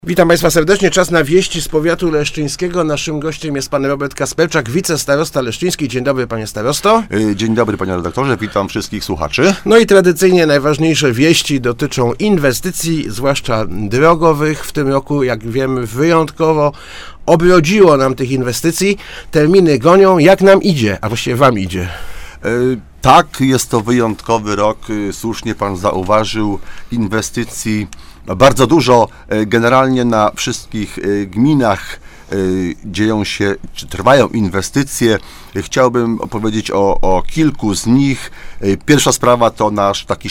Witam Państwa serdecznie. Czas na wieści z powiatu leszczyńskiego. Naszym gościem jest pan Robert Kasperczak, wicestarosta leszczyński. Dzień dobry, panie starosto. Dzień dobry, panie redaktorze. Witam wszystkich słuchaczy. No i tradycyjnie najważniejsze wieści dotyczą inwestycji, zwłaszcza drogowych. W tym roku, jak wiemy, wyjątkowo obrodziło nam tych inwestycji. Terminy gonią. Jak nam idzie? A właściwie wam idzie? Tak, jest to wyjątkowy rok. Słusznie pan zauważył, inwestycji bardzo dużo. Generalnie na wszystkich gminach dzieją się, czy trwają inwestycje. Chciałbym opowiedzieć o kilku z nich. Pierwsza sprawa to nasz taki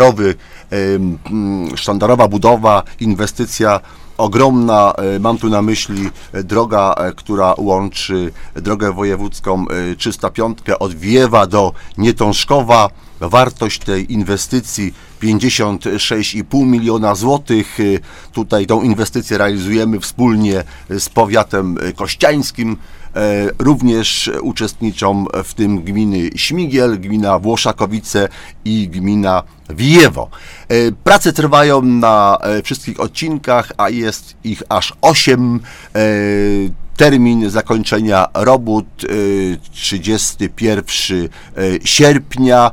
sztandarowa budowa, inwestycja ogromna. Mam tu na myśli droga, która łączy drogę wojewódzką 305 od Wiewa do Nietążkowa. Wartość tej inwestycji 56,5 miliona złotych. Tutaj tą inwestycję realizujemy wspólnie z powiatem kościańskim. Również uczestniczą w tym gminy Śmigiel, gmina Włoszakowice i gmina Wijewo. Prace trwają na wszystkich odcinkach, a jest ich aż 8. Termin zakończenia robót 31 sierpnia.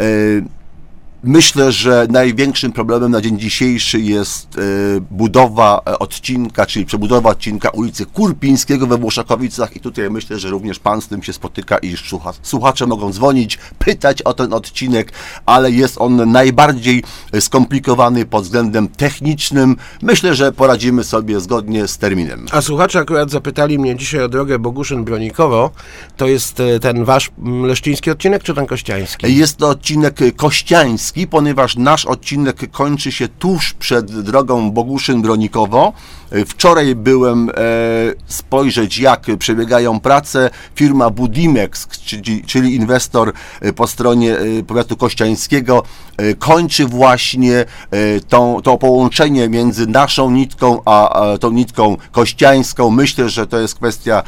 Myślę, że największym problemem na dzień dzisiejszy jest budowa odcinka, czyli przebudowa odcinka ulicy Kurpińskiego we Włoszakowicach i tutaj myślę, że również pan z tym się spotyka i słuchacze mogą dzwonić, pytać o ten odcinek, ale jest on najbardziej skomplikowany pod względem technicznym. Myślę, że poradzimy sobie zgodnie z terminem. A słuchacze akurat zapytali mnie dzisiaj o drogę Boguszyn-Bronikowo. To jest ten wasz leszczyński odcinek, czy ten kościański? Jest to odcinek kościański, ponieważ nasz odcinek kończy się tuż przed drogą Boguszyn-Bronikowo. Wczoraj byłem spojrzeć, jak przebiegają prace. Firma Budimex, czyli inwestor po stronie powiatu kościańskiego, kończy właśnie to połączenie między naszą nitką a tą nitką kościańską. Myślę, że to jest kwestia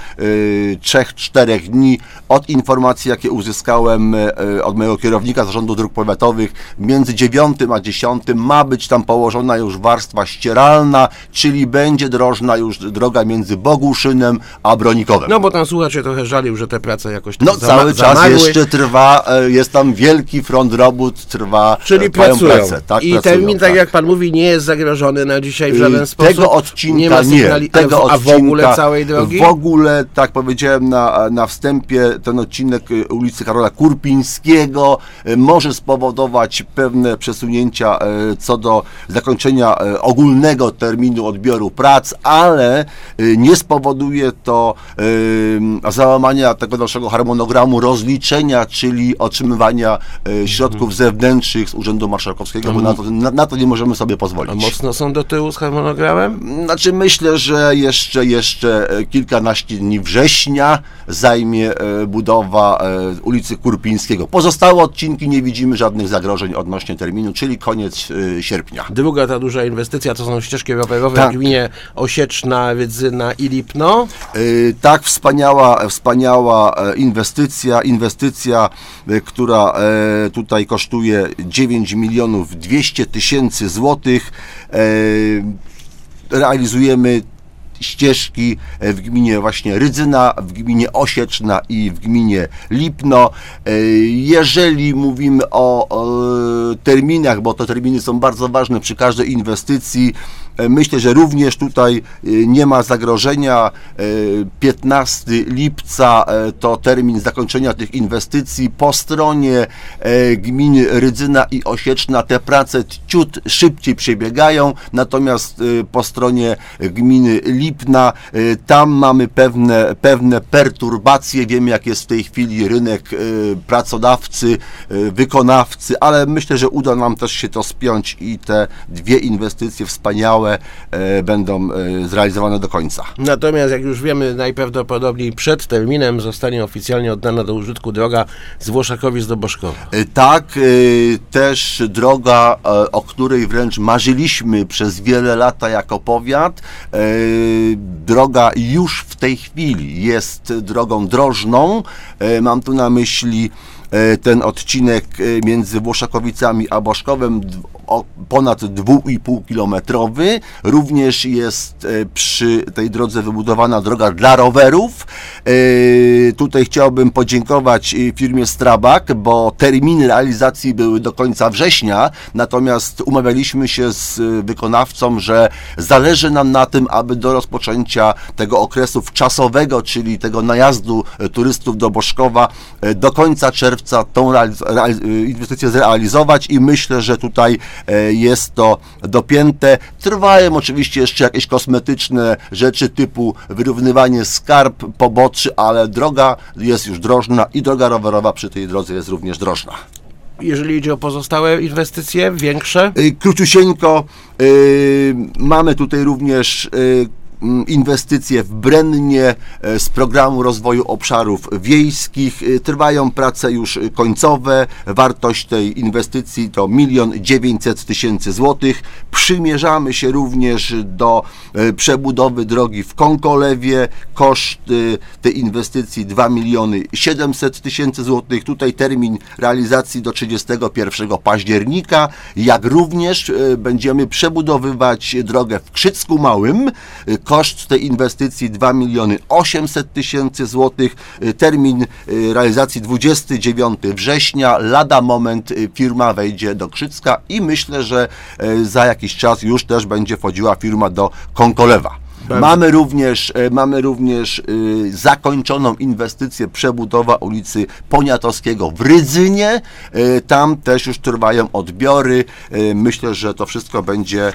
3-4 dni. Od informacji, jakie uzyskałem od mojego kierownika Zarządu Dróg Powiatowych, między 9 a 10 ma być tam położona już warstwa ścieralna, czyli będzie drożna już droga między Boguszynem a Bronikowem. No bo tam słuchacze trochę żalił, że te prace jakoś tam cały czas jeszcze trwa, jest tam wielki front robót, trwa. Czyli pracują. Pracę, tak, i pracują, termin, tak jak pan mówi, nie jest zagrożony na dzisiaj w żaden sposób. Tego odcinka a w ogóle całej drogi? W ogóle, tak powiedziałem na wstępie, ten odcinek ulicy Karola Kurpińskiego może spowodować pewne przesunięcia co do zakończenia ogólnego terminu odbioru prac, ale nie spowoduje to załamania tego naszego harmonogramu rozliczenia, czyli otrzymywania środków zewnętrznych z Urzędu Marszałkowskiego, bo na to nie możemy sobie pozwolić. A mocno są do tyłu z harmonogramem? Znaczy myślę, że jeszcze kilkanaście dni września zajmie budowa ulicy Kurpińskiego. Pozostałe odcinki nie widzimy żadnych zagrożeń odnośnie terminu, czyli koniec sierpnia. Druga ta duża inwestycja to są ścieżki rowerowe w gminie Osieczna, Rydzyna i Lipno. Tak, wspaniała inwestycja, która tutaj kosztuje 9 milionów 200 tysięcy złotych. Realizujemy ścieżki w gminie właśnie Rydzyna, w gminie Osieczna i w gminie Lipno. Jeżeli mówimy o terminach, bo to terminy są bardzo ważne przy każdej inwestycji, myślę, że również tutaj nie ma zagrożenia. 15 lipca to termin zakończenia tych inwestycji. Po stronie gminy Rydzyna i Osieczna te prace ciut szybciej przebiegają, natomiast po stronie gminy Lipna tam mamy pewne perturbacje. Wiemy, jak jest w tej chwili rynek pracodawcy, wykonawcy, ale myślę, że uda nam też się to spiąć i te dwie inwestycje wspaniałe będą zrealizowane do końca. Natomiast, jak już wiemy, najprawdopodobniej przed terminem zostanie oficjalnie oddana do użytku droga z Włoszakowic do Boszkowa. Tak, też droga, o której wręcz marzyliśmy przez wiele lata jako powiat. Droga już w tej chwili jest drogą drożną. Mam tu na myśli ten odcinek między Włoszakowicami a Boszkowem, ponad 2,5 kilometrowy. Również jest przy tej drodze wybudowana droga dla rowerów. Tutaj chciałbym podziękować firmie Strabag, bo terminy realizacji były do końca września, natomiast umawialiśmy się z wykonawcą, że zależy nam na tym, aby do rozpoczęcia tego okresu wczasowego, czyli tego najazdu turystów do Boszkowa, do końca czerwca tą inwestycję zrealizować i myślę, że tutaj jest to dopięte. Trwają oczywiście jeszcze jakieś kosmetyczne rzeczy typu wyrównywanie skarp, poboczy, ale droga jest już drożna i droga rowerowa przy tej drodze jest również drożna. Jeżeli idzie o pozostałe inwestycje, większe? Króciusieńko, mamy tutaj również inwestycje w Brennie z programu rozwoju obszarów wiejskich. Trwają prace już końcowe. Wartość tej inwestycji to 1 900 000 złotych. Przymierzamy się również do przebudowy drogi w Konkolewie. Koszt tej inwestycji 2 700 000 złotych. Tutaj termin realizacji do 31 października. Jak również będziemy przebudowywać drogę w Krzycku Małym. Koszt tej inwestycji 2 800 000 złotych. Termin realizacji 29 września. Lada moment firma wejdzie do Krzycka i myślę, że za jakiś czas już też będzie wchodziła firma do Konkolewa. Mamy również zakończoną inwestycję przebudowa ulicy Poniatowskiego w Rydzynie. Tam też już trwają odbiory. Myślę, że to wszystko będzie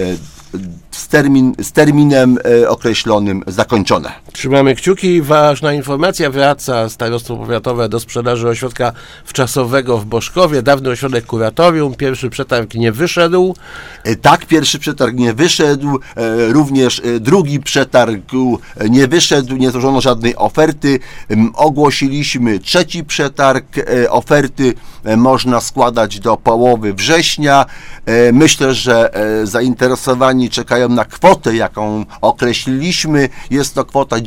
z terminem określonym zakończone. Trzymamy kciuki. Ważna informacja. Wraca starostwo powiatowe do sprzedaży ośrodka wczasowego w Boszkowie. Dawny ośrodek kuratorium. Pierwszy przetarg nie wyszedł. Tak, pierwszy przetarg nie wyszedł. Również drugi przetarg nie wyszedł. Nie złożono żadnej oferty. Ogłosiliśmy trzeci przetarg. Oferty można składać do połowy września. Myślę, że zainteresowani czekają na kwotę, jaką określiliśmy. Jest to kwota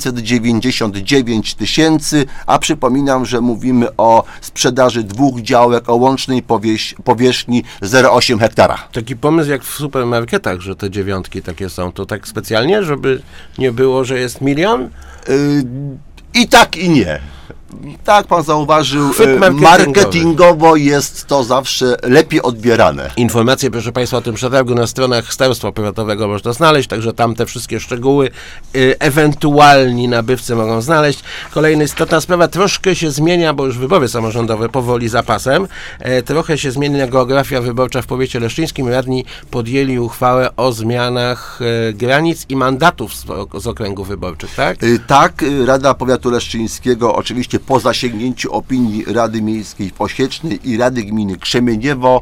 999 000, a przypominam, że mówimy o sprzedaży 2 działek o łącznej powierzchni 0,8 hektara. Taki pomysł jak w supermarketach, że te 9 takie są. To tak specjalnie, żeby nie było, że jest 1 000 000? I tak, i nie. Tak pan zauważył, marketingowo jest to zawsze lepiej odbierane. Informacje, proszę Państwa, o tym przetargu na stronach Starostwa Powiatowego można znaleźć, także tam te wszystkie szczegóły ewentualni nabywcy mogą znaleźć. Kolejna istotna sprawa, troszkę się zmienia, bo już wybory samorządowe powoli za pasem, trochę się zmienia geografia wyborcza w powiecie leszczyńskim. Radni podjęli uchwałę o zmianach granic i mandatów z okręgów wyborczych, tak? Tak, Rada Powiatu Leszczyńskiego oczywiście po zasięgnięciu opinii Rady Miejskiej w Osiecznej i Rady Gminy Krzemieniewo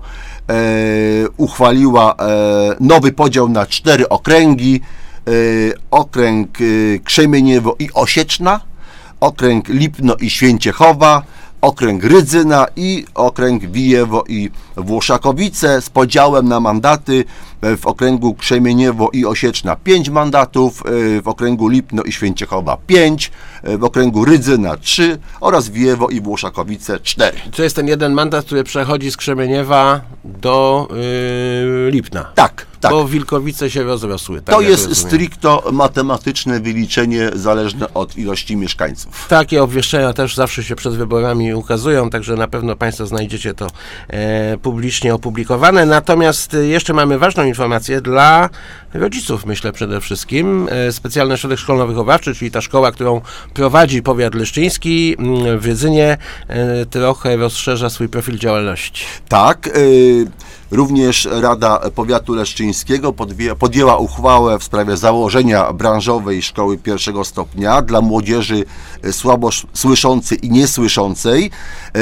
uchwaliła nowy podział na 4 okręgi. Okręg Krzemieniewo i Osieczna, okręg Lipno i Święciechowa, okręg Rydzyna i okręg Wijewo i Włoszakowice z podziałem na mandaty. W okręgu Krzemieniewo i Osieczna 5 mandatów, w okręgu Lipno i Święciechowa 5, w okręgu Rydzyna 3 oraz Wijewo i Włoszakowice 4. To jest ten jeden mandat, który przechodzi z Krzemieniewa do Lipna. Tak. Bo Wilkowice się rozrosły. Tak to jest stricto matematyczne wyliczenie zależne od ilości mieszkańców. Takie obwieszczenia też zawsze się przed wyborami ukazują, także na pewno Państwo znajdziecie to publicznie opublikowane. Natomiast jeszcze mamy ważną informację dla rodziców, myślę przede wszystkim. Specjalny Ośrodek Szkolno-Wychowawczy, czyli ta szkoła, którą prowadzi powiat leszczyński w Rydzynie, trochę rozszerza swój profil działalności. Tak. Również Rada Powiatu Leszczyńskiego podjęła uchwałę w sprawie założenia branżowej szkoły pierwszego stopnia dla młodzieży słabo słyszącej i niesłyszącej.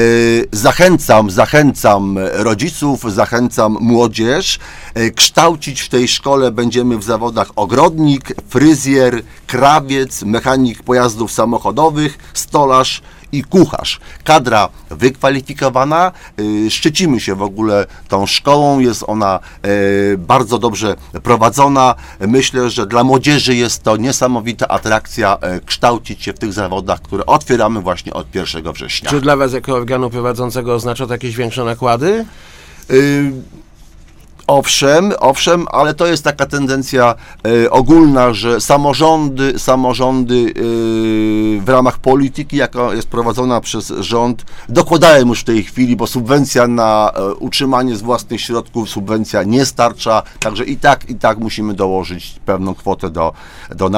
Zachęcam rodziców, zachęcam młodzież. Kształcić w tej szkole będziemy w zawodach ogrodnik, fryzjer, krawiec, mechanik pojazdów samochodowych, stolarz i kucharz. Kadra wykwalifikowana, szczycimy się w ogóle tą szkołą, jest ona bardzo dobrze prowadzona. Myślę, że dla młodzieży jest to niesamowita atrakcja kształcić się w tych zawodach, które otwieramy właśnie od 1 września. Czy dla Was jako organu prowadzącego oznacza to jakieś większe nakłady? Owszem, ale to jest taka tendencja ogólna, że samorządy w ramach polityki, jaka jest prowadzona przez rząd, dokładają już w tej chwili, bo subwencja na utrzymanie z własnych środków, subwencja nie starcza, także i tak musimy dołożyć pewną kwotę do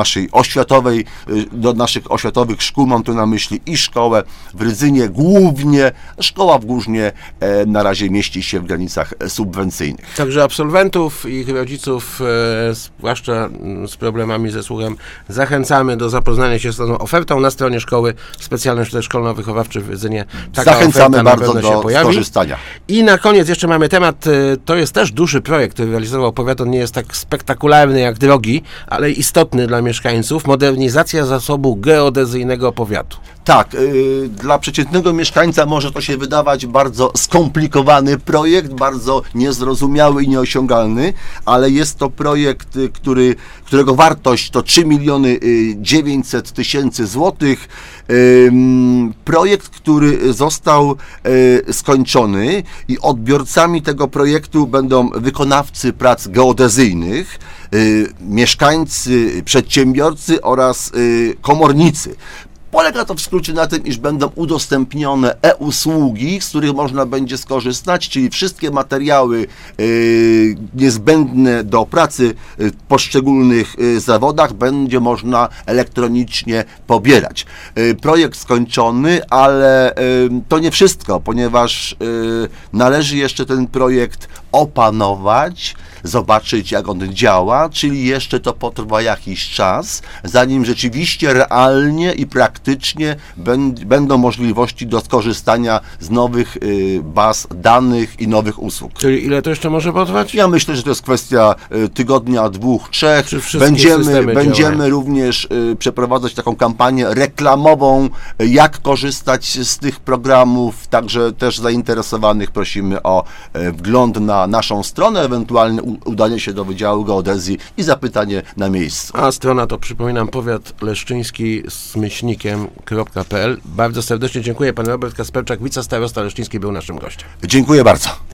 naszych oświatowych szkół. Mam tu na myśli i szkołę w Rydzynie, głównie szkoła w Górznie na razie mieści się w granicach subwencyjnych. Także absolwentów i ich rodziców, zwłaszcza z problemami ze słuchem, zachęcamy do zapoznania się z tą ofertą na stronie szkoły specjalnej szkolno-wychowawczej w Rydzynie. Zachęcamy bardzo do skorzystania. I na koniec jeszcze mamy temat, to jest też duży projekt, który realizował powiat, on nie jest tak spektakularny jak drogi, ale istotny dla mieszkańców, modernizacja zasobu geodezyjnego powiatu. Tak, dla przeciętnego mieszkańca może to się wydawać bardzo skomplikowany projekt, bardzo niezrozumiały i nieosiągalny, ale jest to projekt, którego wartość to 3 900 000 złotych. Projekt, który został skończony i odbiorcami tego projektu będą wykonawcy prac geodezyjnych, mieszkańcy, przedsiębiorcy oraz komornicy. Polega to w skrócie na tym, iż będą udostępnione e-usługi, z których można będzie skorzystać, czyli wszystkie materiały niezbędne do pracy w poszczególnych zawodach będzie można elektronicznie pobierać. Projekt skończony, ale to nie wszystko, ponieważ należy jeszcze ten projekt opanować, zobaczyć, jak on działa, czyli jeszcze to potrwa jakiś czas, zanim rzeczywiście realnie i praktycznie będą możliwości do skorzystania z nowych baz danych i nowych usług. Czyli ile to jeszcze może potrwać? Ja myślę, że to jest kwestia tygodnia, 2, 3. Będziemy również przeprowadzać taką kampanię reklamową, jak korzystać z tych programów, także też zainteresowanych prosimy o wgląd na naszą stronę, ewentualnie udanie się do Wydziału Geodezji i zapytanie na miejscu. A strona to, przypominam, powiat leszczyński z myślnikiem.pl. Bardzo serdecznie dziękuję. Pan Robert Kasperczak, wicestarosta leszczyński, był naszym gościem. Dziękuję bardzo.